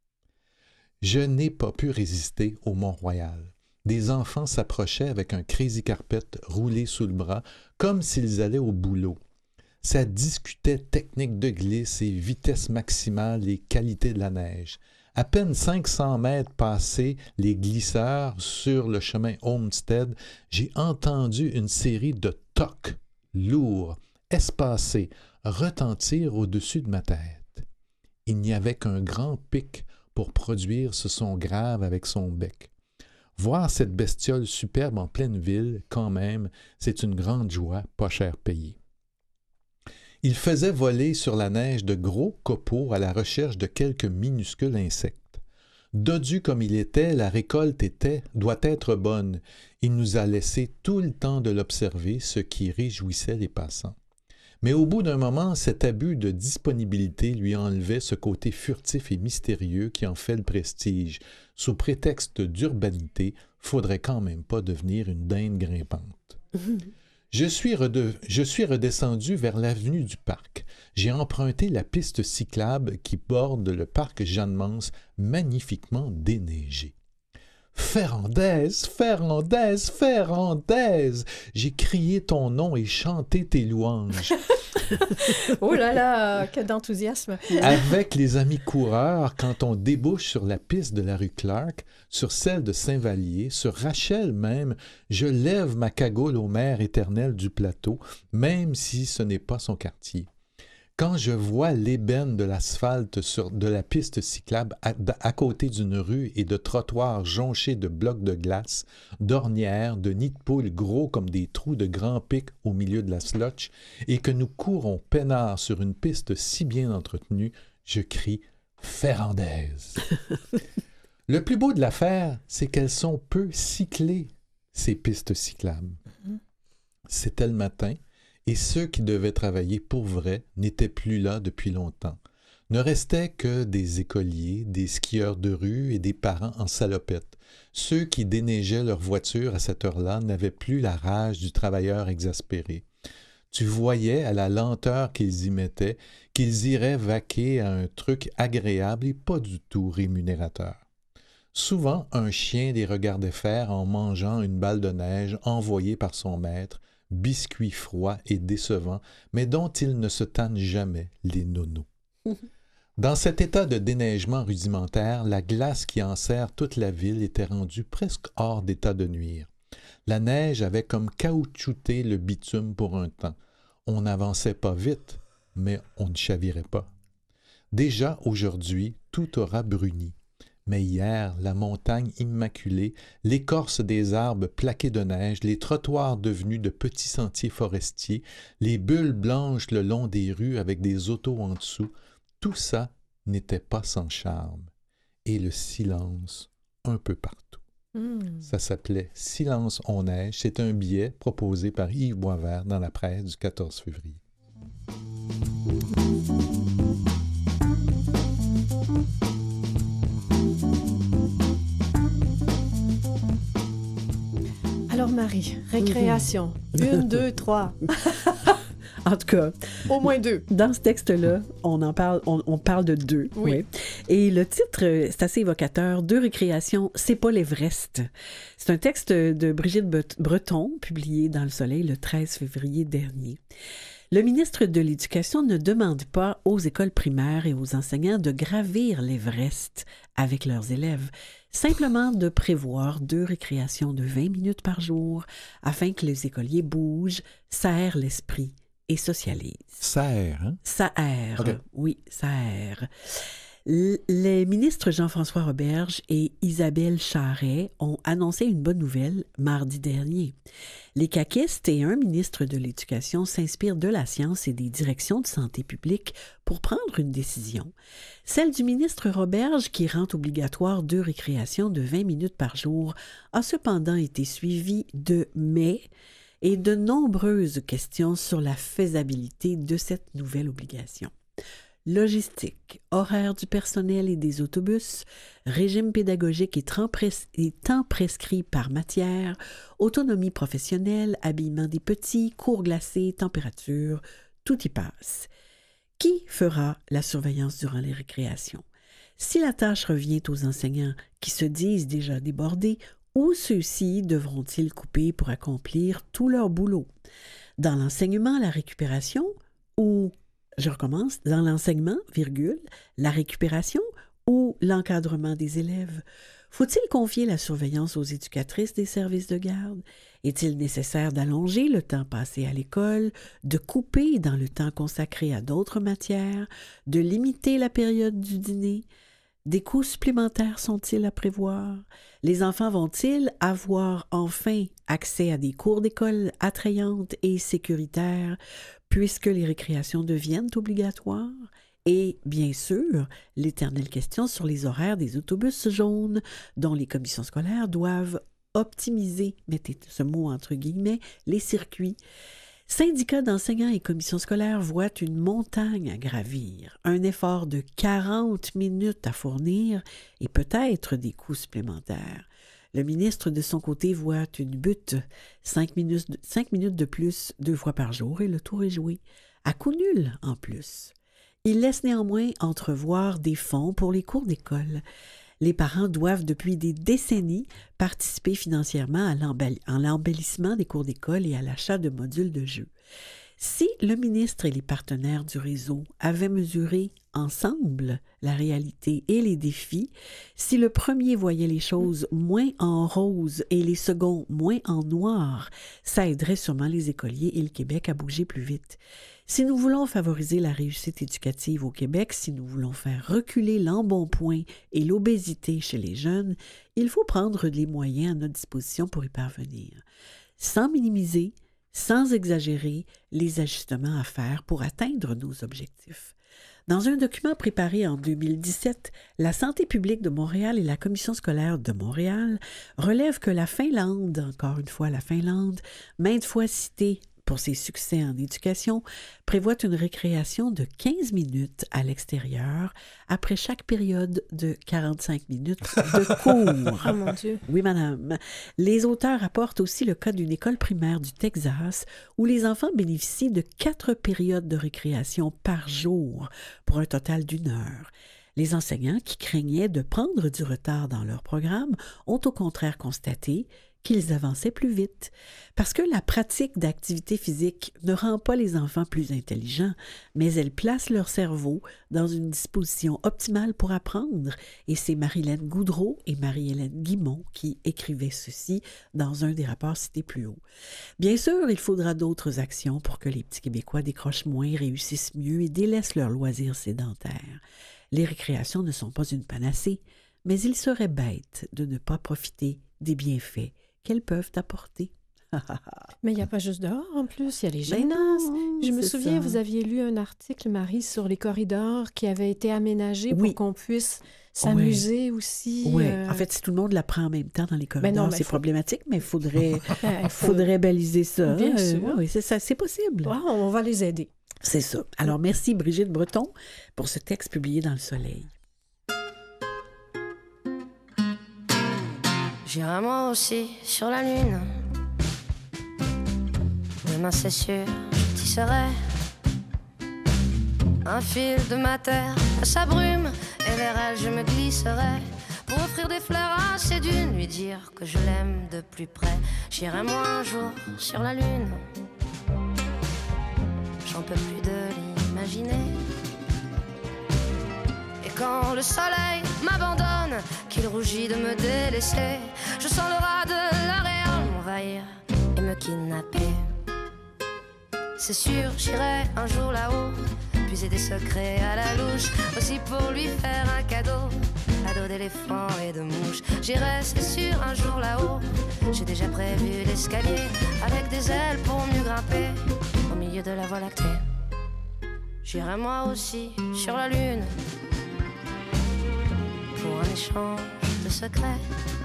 Je n'ai pas pu résister au Mont-Royal. Des enfants s'approchaient avec un crazy carpet roulé sous le bras, comme s'ils allaient au boulot. Ça discutait technique de glisse et vitesse maximale et qualité de la neige. À peine 500 mètres passés, les glisseurs sur le chemin Homestead, j'ai entendu une série de tocs lourds, espacés, retentir au-dessus de ma tête. Il n'y avait qu'un grand pic pour produire ce son grave avec son bec. Voir cette bestiole superbe en pleine ville, quand même, c'est une grande joie, pas cher payée. Il faisait voler sur la neige de gros copeaux à la recherche de quelques minuscules insectes. Dodu comme il était, la récolte doit être bonne. Il nous a laissé tout le temps de l'observer, ce qui réjouissait les passants. Mais au bout d'un moment, cet abus de disponibilité lui enlevait ce côté furtif et mystérieux qui en fait le prestige. Sous prétexte d'urbanité, faudrait quand même pas devenir une dinde grimpante. Je suis redescendu vers l'avenue du Parc. J'ai emprunté la piste cyclable qui borde le parc Jeanne-Mance, magnifiquement déneigé. Ferrandaise, Ferrandaise, Ferrandaise! J'ai crié ton nom et chanté tes louanges. Oh là là, que d'enthousiasme! Avec les amis coureurs, quand on débouche sur la piste de la rue Clark, sur celle de Saint-Vallier, sur Rachel même, je lève ma cagoule au maire éternel du plateau, même si ce n'est pas son quartier. Quand je vois l'ébène de l'asphalte de la piste cyclable à côté d'une rue et de trottoirs jonchés de blocs de glace, d'ornières, de nids de poules gros comme des trous de grands pics au milieu de la slotch, et que nous courons peinards sur une piste si bien entretenue, je crie « Ferrandaise ». Le plus beau de l'affaire, c'est qu'elles sont peu cyclées, ces pistes cyclables. C'était le matin, et ceux qui devaient travailler pour vrai n'étaient plus là depuis longtemps. Ne restaient que des écoliers, des skieurs de rue et des parents en salopette. Ceux qui déneigeaient leur voiture à cette heure-là n'avaient plus la rage du travailleur exaspéré. Tu voyais à la lenteur qu'ils y mettaient qu'ils iraient vaquer à un truc agréable et pas du tout rémunérateur. Souvent, un chien les regardait faire en mangeant une balle de neige envoyée par son maître, biscuit froid et décevant, mais dont ils ne se tannent jamais, les nonos. Dans cet état de déneigement rudimentaire, la glace qui enserre toute la ville était rendue presque hors d'état de nuire. La neige avait comme caoutchouté le bitume pour un temps. On n'avançait pas vite, mais on ne chavirait pas. Déjà aujourd'hui, tout aura bruni. Mais hier, la montagne immaculée, l'écorce des arbres plaqués de neige, les trottoirs devenus de petits sentiers forestiers, les bulles blanches le long des rues avec des autos en dessous, tout ça n'était pas sans charme. Et le silence un peu partout. Ça s'appelait « Silence on neige ». C'est un billet proposé par Yves Boisvert dans la presse du 14 février. Alors Marie, récréation. 1, 2, 3. En tout cas, au moins 2. Dans ce texte-là, on parle de 2. Oui. Et le titre, c'est assez évocateur. 2 récréations, c'est pas l'Everest. C'est un texte de Brigitte Breton, publié dans Le Soleil le 13 février dernier. Le ministre de l'Éducation ne demande pas aux écoles primaires et aux enseignants de gravir l'Everest avec leurs élèves, simplement de prévoir 2 récréations de 20 minutes par jour afin que les écoliers bougent, s'aèrent l'esprit et socialisent. S'aère, hein? S'aère, okay. Oui, s'aère. Les ministres Jean-François Roberge et Isabelle Charret ont annoncé une bonne nouvelle mardi dernier. Les caquistes et un ministre de l'Éducation s'inspirent de la science et des directions de santé publique pour prendre une décision. Celle du ministre Roberge, qui rend obligatoire 2 récréations de 20 minutes par jour, a cependant été suivie de mais et de nombreuses questions sur la faisabilité de cette nouvelle obligation. Logistique, horaire du personnel et des autobus, régime pédagogique et temps prescrit par matière, autonomie professionnelle, habillement des petits, cours glacés, température, tout y passe. Qui fera la surveillance durant les récréations? Si la tâche revient aux enseignants qui se disent déjà débordés, où ceux-ci devront-ils couper pour accomplir tout leur boulot? Dans l'enseignement, la récupération ou... Je recommence. Dans l'enseignement, la récupération ou l'encadrement des élèves? Faut-il confier la surveillance aux éducatrices des services de garde? Est-il nécessaire d'allonger le temps passé à l'école, de couper dans le temps consacré à d'autres matières, de limiter la période du dîner? Des coûts supplémentaires sont-ils à prévoir? Les enfants vont-ils avoir enfin accès à des cours d'école attrayantes et sécuritaires puisque les récréations deviennent obligatoires? Et, bien sûr, l'éternelle question sur les horaires des autobus jaunes dont les commissions scolaires doivent optimiser, mettez ce mot entre guillemets, les circuits. Syndicats d'enseignants et commissions scolaires voient une montagne à gravir, un effort de 40 minutes à fournir et peut-être des coûts supplémentaires. Le ministre, de son côté, voit une butte, 5 minutes de plus 2 fois par jour et le tour est joué, à coût nul en plus. Il laisse néanmoins entrevoir des fonds pour les cours d'école. Les parents doivent depuis des décennies participer financièrement à l'embellissement des cours d'école et à l'achat de modules de jeux. Si le ministre et les partenaires du réseau avaient mesuré ensemble la réalité et les défis, si le premier voyait les choses moins en rose et les seconds moins en noir, ça aiderait sûrement les écoliers et le Québec à bouger plus vite. Si nous voulons favoriser la réussite éducative au Québec, si nous voulons faire reculer l'embonpoint et l'obésité chez les jeunes, il faut prendre les moyens à notre disposition pour y parvenir, sans minimiser, sans exagérer les ajustements à faire pour atteindre nos objectifs. Dans un document préparé en 2017, la Santé publique de Montréal et la Commission scolaire de Montréal relèvent que la Finlande, encore une fois la Finlande, maintes fois citée pour ses succès en éducation, prévoit une récréation de 15 minutes à l'extérieur après chaque période de 45 minutes de cours. Oh mon Dieu! Oui, madame. Les auteurs apportent aussi le cas d'une école primaire du Texas où les enfants bénéficient de 4 périodes de récréation par jour pour un total d'1 heure. Les enseignants qui craignaient de prendre du retard dans leur programme ont au contraire constaté qu'ils avançaient plus vite. Parce que la pratique d'activité physique ne rend pas les enfants plus intelligents, mais elle place leur cerveau dans une disposition optimale pour apprendre. Et c'est Marilène Goudreau et Marie-Hélène Guimont qui écrivaient ceci dans un des rapports cités plus haut. Bien sûr, il faudra d'autres actions pour que les petits Québécois décrochent moins, réussissent mieux et délaissent leurs loisirs sédentaires. Les récréations ne sont pas une panacée, mais il serait bête de ne pas profiter des bienfaits qu'elles peuvent apporter. Mais il n'y a pas juste dehors, en plus, il y a les gymnases. Je me souviens, vous aviez lu un article, Marie, sur les corridors qui avaient été aménagés pour qu'on puisse s'amuser aussi. Oui, en fait, si tout le monde la prend en même temps dans les corridors, c'est problématique, mais il faudrait baliser ça. Bien sûr. Oui, c'est ça, c'est possible. Wow, on va les aider. C'est ça. Alors, merci Brigitte Breton pour ce texte publié dans Le Soleil. J'irai moi aussi sur la lune. Demain c'est sûr, je tisserai un fil de ma terre à sa brume, et vers elle je me glisserai pour offrir des fleurs à ses dunes, lui dire que je l'aime de plus près. J'irai moi un jour sur la lune. J'en peux plus de l'imaginer. Et quand le soleil m'abandonne, qu'il rougit de me délaisser, je sens le rat de l'Aréal m'envahir et me kidnapper. C'est sûr, j'irai un jour là-haut, puiser des secrets à la louche, aussi pour lui faire un cadeau, à dos d'éléphant et de mouche. J'irai, c'est sûr, un jour là-haut. J'ai déjà prévu l'escalier avec des ailes pour mieux grimper au milieu de la Voie lactée. J'irai moi aussi sur la lune pour un échange de secrets.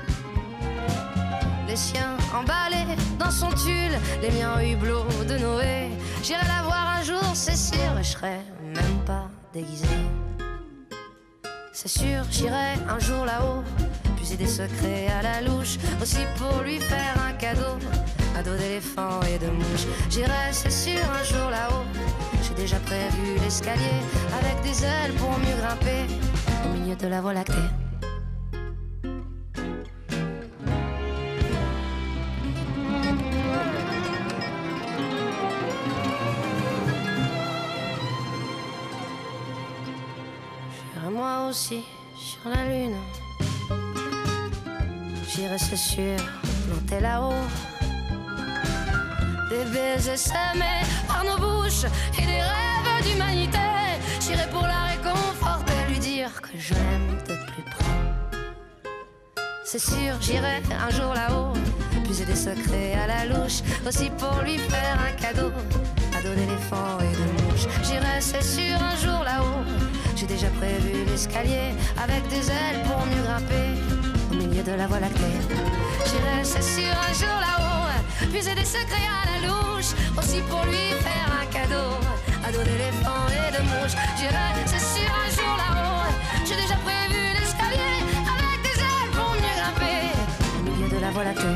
Les siens emballés dans son tulle, les miens hublots de Noé. J'irai la voir un jour, c'est sûr, et je serai même pas déguisé. C'est sûr, j'irai un jour là-haut, puiser des secrets à la louche, aussi pour lui faire un cadeau, à dos d'éléphant et de mouche. J'irai, c'est sûr, un jour là-haut. J'ai déjà prévu l'escalier avec des ailes pour mieux grimper au milieu de la Voie lactée. Moi aussi sur la lune, j'irai, c'est sûr, planter là-haut des baisers semés par nos bouches et des rêves d'humanité. J'irai pour la réconforter, lui dire que je l'aime de plus près. C'est sûr, j'irai un jour là-haut, puiser des secrets à la louche, aussi pour lui faire un cadeau, à dos d'éléphant et de mouche. J'irai, c'est sûr, un jour là-haut. J'ai déjà prévu l'escalier avec des ailes pour mieux grimper au milieu de la Voie lactée. J'irai, c'est sûr, un jour là-haut, puiser des secrets à la louche, aussi pour lui faire un cadeau, à dos d'éléphant et de mouche. J'irai, c'est sûr, un jour là-haut. J'ai déjà prévu l'escalier avec des ailes pour mieux grimper au milieu de la Voie lactée.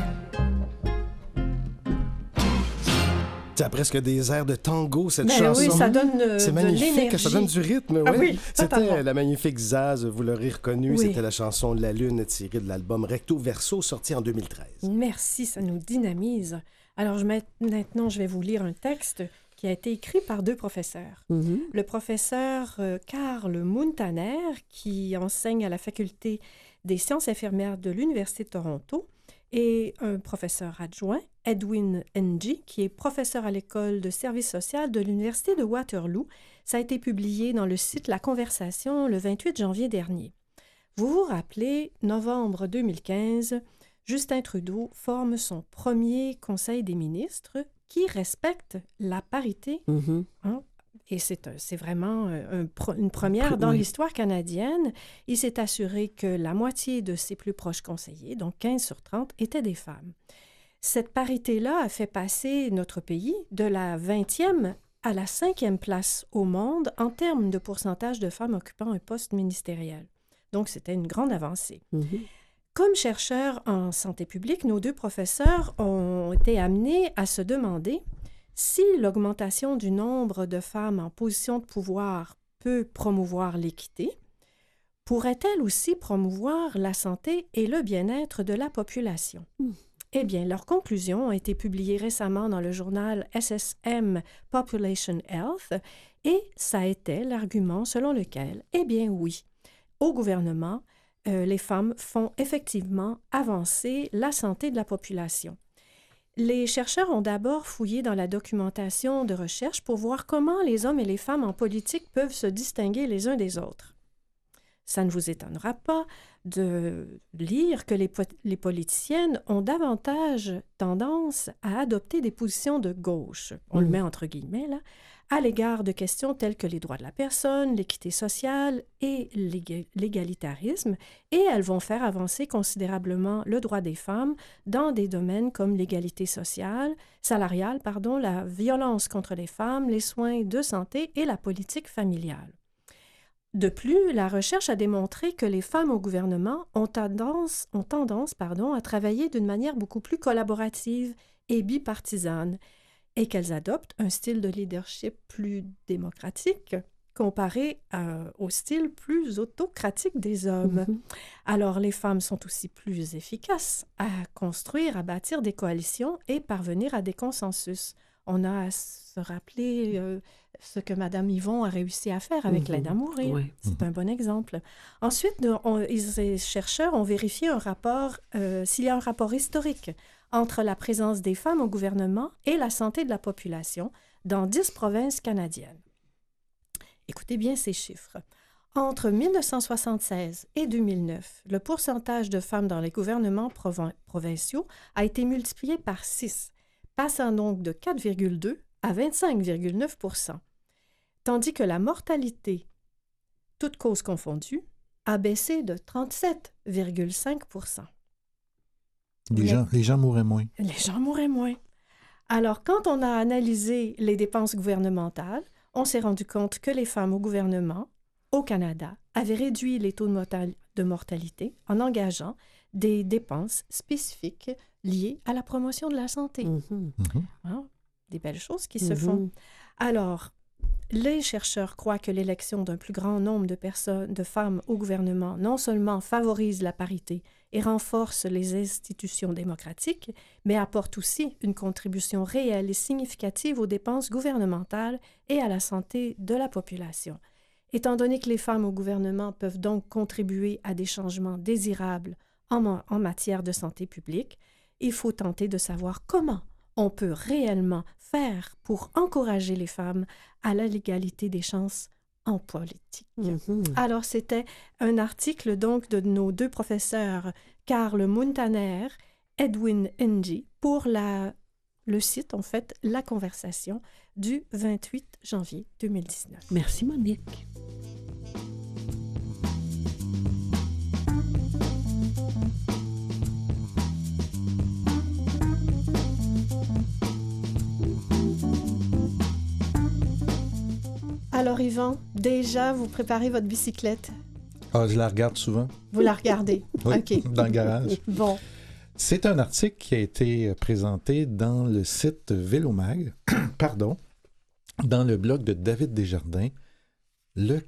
Ça a presque des airs de tango, cette Ben chanson. oui, ça donne c'est de magnifique, l'énergie. ça donne du rythme. Ah oui. oui, totalement. C'était la magnifique Zaz, vous l'aurez reconnu. Oui. C'était la chanson La Lune tirée de l'album Recto Verso, sorti en 2013. Merci, ça nous dynamise. Alors maintenant, je vais vous lire un texte qui a été écrit par deux professeurs. Mhm. Le professeur Karl Muntaner, qui enseigne à la faculté des sciences infirmières de l'Université de Toronto, et un professeur adjoint, Edwin Ng, qui est professeur à l'école de service social de l'Université de Waterloo. Ça a été publié dans le site La Conversation le 28 janvier dernier. Vous vous rappelez, novembre 2015, Justin Trudeau forme son premier Conseil des ministres qui respecte la parité. Mhm. Hein? Et c'est vraiment une première dans Oui. l'histoire canadienne. Il s'est assuré que la moitié de ses plus proches conseillers, donc 15 sur 30, étaient des femmes. Cette parité-là a fait passer notre pays de la 20e à la 5e place au monde en termes de pourcentage de femmes occupant un poste ministériel. Donc, c'était une grande avancée. Mhm. Comme chercheurs en santé publique, nos deux professeurs ont été amenés à se demander si l'augmentation du nombre de femmes en position de pouvoir peut promouvoir l'équité, pourrait-elle aussi promouvoir la santé et le bien-être de la population? Eh bien, leurs conclusions ont été publiées récemment dans le journal SSM Population Health et ça était l'argument selon lequel, eh bien oui, au gouvernement, les femmes font effectivement avancer la santé de la population. Les chercheurs ont d'abord fouillé dans la documentation de recherche pour voir comment les hommes et les femmes en politique peuvent se distinguer les uns des autres. Ça ne vous étonnera pas de lire que les politiciennes ont davantage tendance à adopter des positions de gauche, on le met entre guillemets là, à l'égard de questions telles que les droits de la personne, l'équité sociale et l'égalitarisme, et elles vont faire avancer considérablement le droit des femmes dans des domaines comme l'égalité salariale, la violence contre les femmes, les soins de santé et la politique familiale. De plus, la recherche a démontré que les femmes au gouvernement ont tendance à travailler d'une manière beaucoup plus collaborative et bipartisane, et qu'elles adoptent un style de leadership plus démocratique comparé au style plus autocratique des hommes. Mhm. Alors, les femmes sont aussi plus efficaces à construire, à bâtir des coalitions et parvenir à des consensus. On a à se rappeler ce que Mme Yvon a réussi à faire avec l'aide à mourir. Oui. C'est un bon exemple. Ensuite, les chercheurs ont vérifié s'il y a un rapport historique entre la présence des femmes au gouvernement et la santé de la population dans 10 provinces canadiennes. Écoutez bien ces chiffres. Entre 1976 et 2009, le pourcentage de femmes dans les gouvernements provinciaux a été multiplié par 6, passant donc de 4,2 à 25,9 %, tandis que la mortalité, toutes causes confondues, a baissé de 37,5 %. Les gens mourraient moins. Les gens mourraient moins. Alors, quand on a analysé les dépenses gouvernementales, on s'est rendu compte que les femmes au gouvernement, au Canada, avaient réduit les taux de mortalité en engageant des dépenses spécifiques liées à la promotion de la santé. Hein? Des belles choses qui se font. Alors, les chercheurs croient que l'élection d'un plus grand nombre de femmes au gouvernement non seulement favorise la parité et renforce les institutions démocratiques, mais apporte aussi une contribution réelle et significative aux dépenses gouvernementales et à la santé de la population. Étant donné que les femmes au gouvernement peuvent donc contribuer à des changements désirables en matière de santé publique, il faut tenter de savoir comment on peut réellement faire pour encourager les femmes à l'égalité des chances en politique. Alors, c'était un article donc de nos deux professeurs, Karl Muntaner, Edwin Ng, pour le site, en fait, La Conversation du 28 janvier 2019. Merci, Monique. Alors, Yvan, déjà, vous préparez votre bicyclette? Ah, je la regarde souvent. Vous la regardez? Oui, OK. dans le garage. Bon. C'est un article qui a été présenté dans le site Vélomag, dans le blog de David Desjardins, le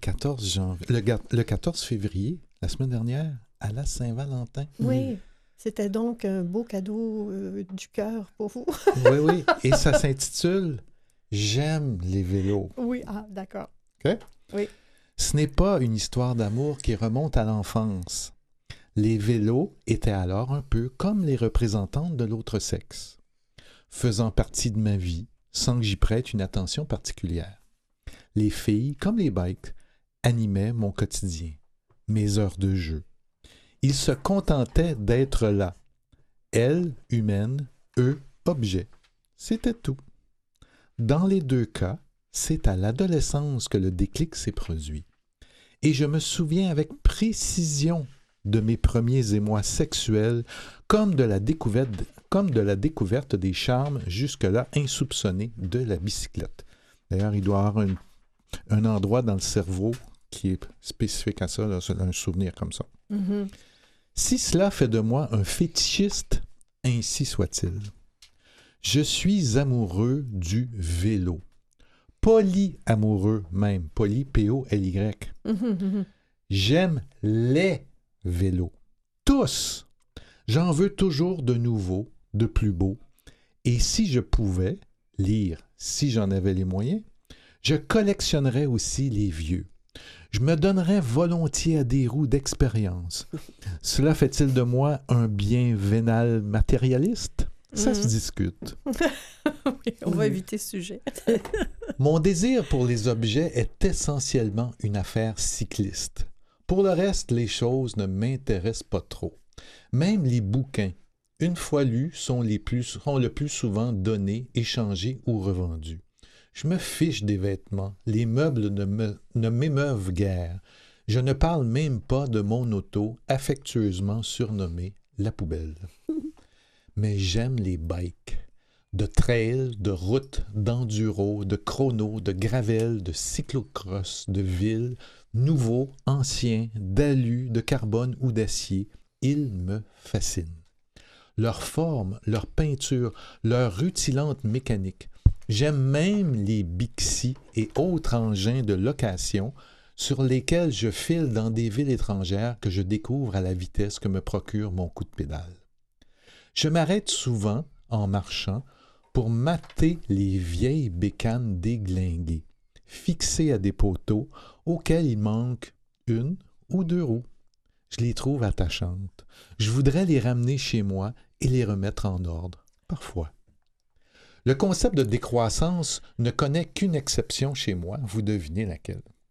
14 février, la semaine dernière, à la Saint-Valentin. Oui, c'était donc un beau cadeau du cœur pour vous. Oui, et ça s'intitule « J'aime les vélos ». Oui, d'accord. OK? Oui. Ce n'est pas une histoire d'amour qui remonte à l'enfance. Les vélos étaient alors un peu comme les représentantes de l'autre sexe, faisant partie de ma vie sans que j'y prête une attention particulière. Les filles, comme les bikes, animaient mon quotidien, mes heures de jeu. Ils se contentaient d'être là. Elles, humaines, eux, objets. C'était tout. Dans les deux cas, c'est à l'adolescence que le déclic s'est produit. Et je me souviens avec précision de mes premiers émois sexuels, comme de la découverte des charmes jusque-là insoupçonnés de la bicyclette. D'ailleurs, il doit y avoir un endroit dans le cerveau qui est spécifique à ça, là, un souvenir comme ça. Mm-hmm. Si cela fait de moi un fétichiste, ainsi soit-il. Je suis amoureux du vélo. Polyamoureux même. Poly, P-O-L-Y. Mm-hmm. J'aime les vélos. Tous. J'en veux toujours de nouveaux, de plus beaux. Et si je pouvais lire, si j'en avais les moyens, je collectionnerais aussi les vieux. Je me donnerais volontiers à des roues d'expérience. Cela fait-il de moi un bien vénal matérialiste? Ça se discute. Oui, on va éviter ce sujet. Mon désir pour les objets est essentiellement une affaire cycliste. Pour le reste, les choses ne m'intéressent pas trop. Même les bouquins, une fois lus, sont le plus souvent donnés, échangés ou revendus. Je me fiche des vêtements. Les meubles ne m'émeuvent guère. Je ne parle même pas de mon auto, affectueusement surnommée la poubelle. Mais j'aime les bikes. De trail, de route, d'enduro, de chrono, de gravel, de cyclocross, de ville, nouveaux, anciens, d'alu, de carbone ou d'acier, ils me fascinent. Leur forme, leur peinture, leur rutilante mécanique. J'aime même les Bixi et autres engins de location sur lesquels je file dans des villes étrangères que je découvre à la vitesse que me procure mon coup de pédale. Je m'arrête souvent, en marchant, pour mater les vieilles bécanes déglinguées, fixées à des poteaux auxquels il manque une ou deux roues. Je les trouve attachantes. Je voudrais les ramener chez moi et les remettre en ordre, parfois. Le concept de décroissance ne connaît qu'une exception chez moi, vous devinez laquelle.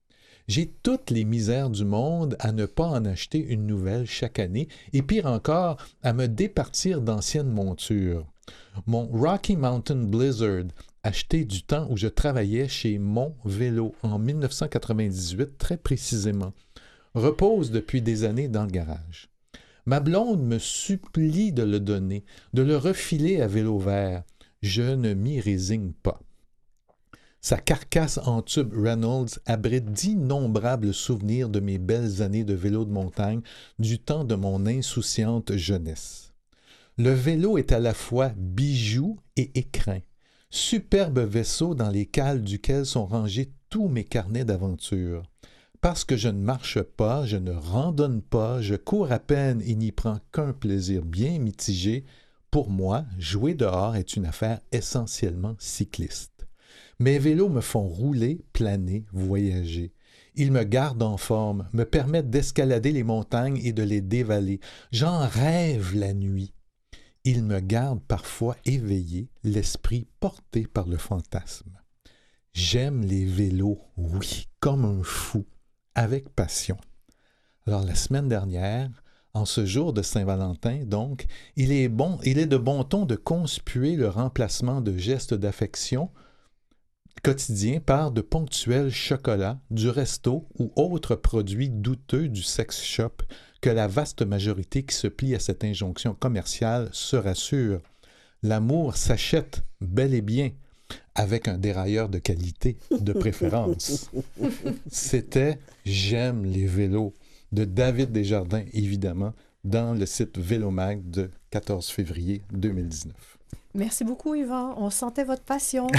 J'ai toutes les misères du monde à ne pas en acheter une nouvelle chaque année et pire encore, à me départir d'anciennes montures. Mon Rocky Mountain Blizzard, acheté du temps où je travaillais chez Mon Vélo en 1998 très précisément, repose depuis des années dans le garage. Ma blonde me supplie de le donner, de le refiler à Vélo Vert. Je ne m'y résigne pas. Sa carcasse en tube Reynolds abrite d'innombrables souvenirs de mes belles années de vélo de montagne du temps de mon insouciante jeunesse. Le vélo est à la fois bijou et écrin, superbe vaisseau dans les cales duquel sont rangés tous mes carnets d'aventure. Parce que je ne marche pas, je ne randonne pas, je cours à peine et n'y prends qu'un plaisir bien mitigé, pour moi, jouer dehors est une affaire essentiellement cycliste. Mes vélos me font rouler, planer, voyager. Ils me gardent en forme, me permettent d'escalader les montagnes et de les dévaler. J'en rêve la nuit. Ils me gardent parfois éveillé, l'esprit porté par le fantasme. J'aime les vélos, oui, comme un fou, avec passion. Alors la semaine dernière, en ce jour de Saint-Valentin, donc, il est de bon ton de conspuer le remplacement de gestes d'affection quotidien par de ponctuels chocolats, du resto ou autres produits douteux du sex shop que la vaste majorité qui se plie à cette injonction commerciale se rassure. L'amour s'achète bel et bien, avec un dérailleur de qualité, de préférence. C'était « J'aime les vélos » de David Desjardins, évidemment, dans le site Vélomag de 14 février 2019. Merci beaucoup, Yvan. On sentait votre passion.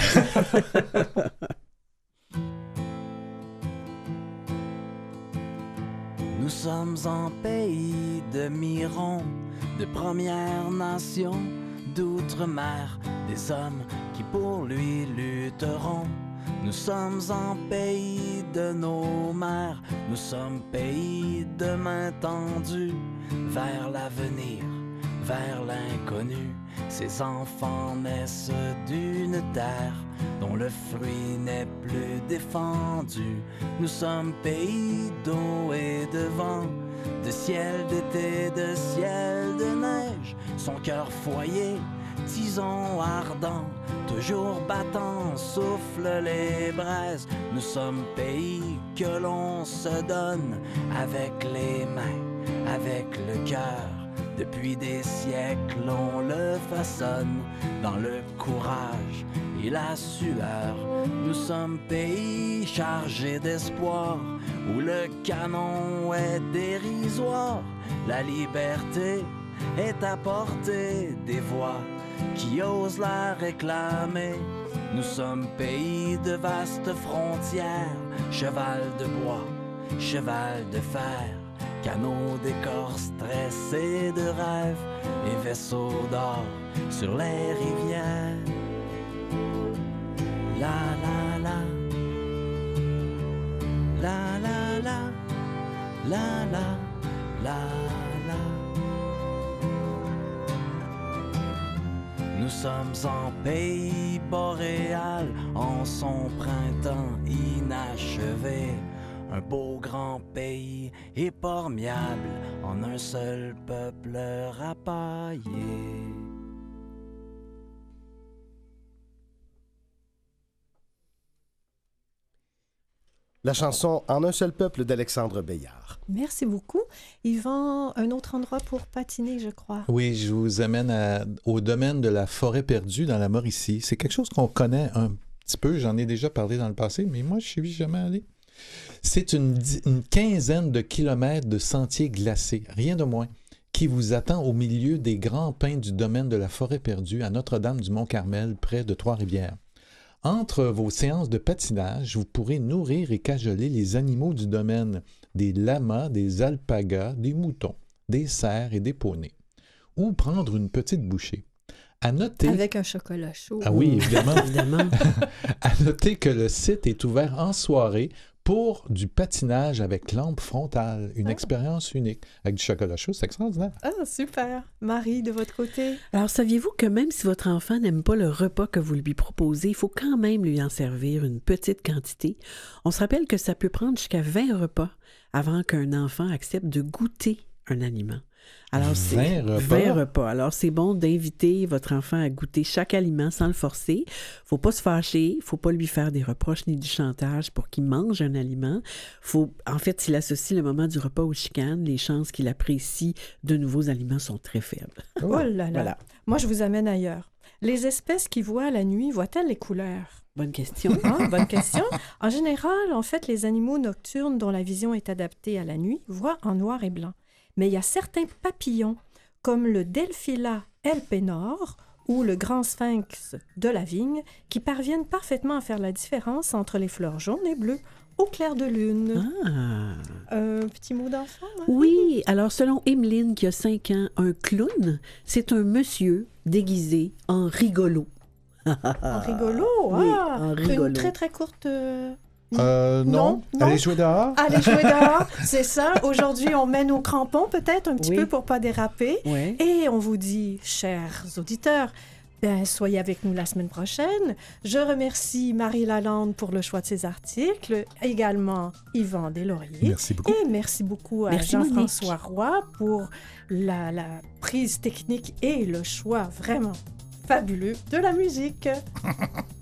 Nous sommes en pays de Miron, de Premières Nations, d'outre-mer, des hommes qui pour lui lutteront. Nous sommes en pays de nos mères, nous sommes pays de main tendue vers l'avenir, vers l'inconnu. Ces enfants naissent d'une terre dont le fruit n'est plus défendu. Nous sommes pays d'eau et de vent, de ciel d'été, de ciel de neige. Son cœur foyer, tison ardent, toujours battant, souffle les braises. Nous sommes pays que l'on se donne avec les mains, avec le cœur. Depuis des siècles, on le façonne dans le courage et la sueur. Nous sommes pays chargés d'espoir, où le canon est dérisoire. La liberté est à portée des voix qui osent la réclamer. Nous sommes pays de vastes frontières, cheval de bois, cheval de fer, canaux d'écorce tressés de rêves et vaisseaux d'or sur les rivières. La la la, la la la, la la la la. Nous sommes en pays boréal, en son printemps inachevé. Un beau grand pays épargnable, en un seul peuple rapaillé. La chanson « En un seul peuple » d'Alexandre Béillard. Merci beaucoup. Yvan, un autre endroit pour patiner, je crois. Oui, je vous amène au domaine de la forêt perdue dans la Mauricie. C'est quelque chose qu'on connaît un petit peu. J'en ai déjà parlé dans le passé, mais moi, je ne suis jamais allé. C'est une quinzaine de kilomètres de sentiers glacés, rien de moins, qui vous attend au milieu des grands pins du domaine de la forêt perdue à Notre-Dame-du-Mont-Carmel, près de Trois-Rivières. Entre vos séances de patinage, vous pourrez nourrir et cajoler les animaux du domaine, des lamas, des alpagas, des moutons, des cerfs et des poneys. Ou prendre une petite bouchée. À noter... Avec un chocolat chaud. Ah oui, évidemment. À noter que le site est ouvert en soirée pour du patinage avec lampe frontale. Une expérience unique. Avec du chocolat chaud, c'est extraordinaire. Ah, super. Marie, de votre côté? Alors, saviez-vous que même si votre enfant n'aime pas le repas que vous lui proposez, il faut quand même lui en servir une petite quantité. On se rappelle que ça peut prendre jusqu'à 20 repas avant qu'un enfant accepte de goûter un aliment. Alors, 20 repas? 20 repas. Alors, c'est bon d'inviter votre enfant à goûter chaque aliment sans le forcer. Faut pas se fâcher, faut pas lui faire des reproches ni du chantage pour qu'il mange un aliment. En fait, s'il associe le moment du repas aux chicanes, les chances qu'il apprécie de nouveaux aliments sont très faibles. Oh là là. Voilà. Moi, je vous amène ailleurs. Les espèces qui voient la nuit, voient-elles les couleurs? Bonne question. Bonne question. En général, en fait, les animaux nocturnes dont la vision est adaptée à la nuit voient en noir et blanc. Mais il y a certains papillons, comme le Delphila elpenor ou le grand sphinx de la vigne, qui parviennent parfaitement à faire la différence entre les fleurs jaunes et bleues au clair de lune. Ah. Un petit mot d'enfant, hein? Oui, alors selon Emeline, qui a 5 ans, un clown, c'est un monsieur déguisé en rigolo. En rigolo, Oui, ah! en rigolo. Une très, très courte... Non. Non. Allez jouer dehors? Allez jouer dehors, c'est ça. Aujourd'hui, on met nos crampons peut-être un petit Oui. peu pour pas déraper. Ouais. Et on vous dit, chers auditeurs, soyez avec nous la semaine prochaine. Je remercie Marie Lalande pour le choix de ses articles, également Yvan Deslauriers. Merci beaucoup. Et merci beaucoup à Merci, Jean-François Roy pour la prise technique et le choix vraiment fabuleux de la musique.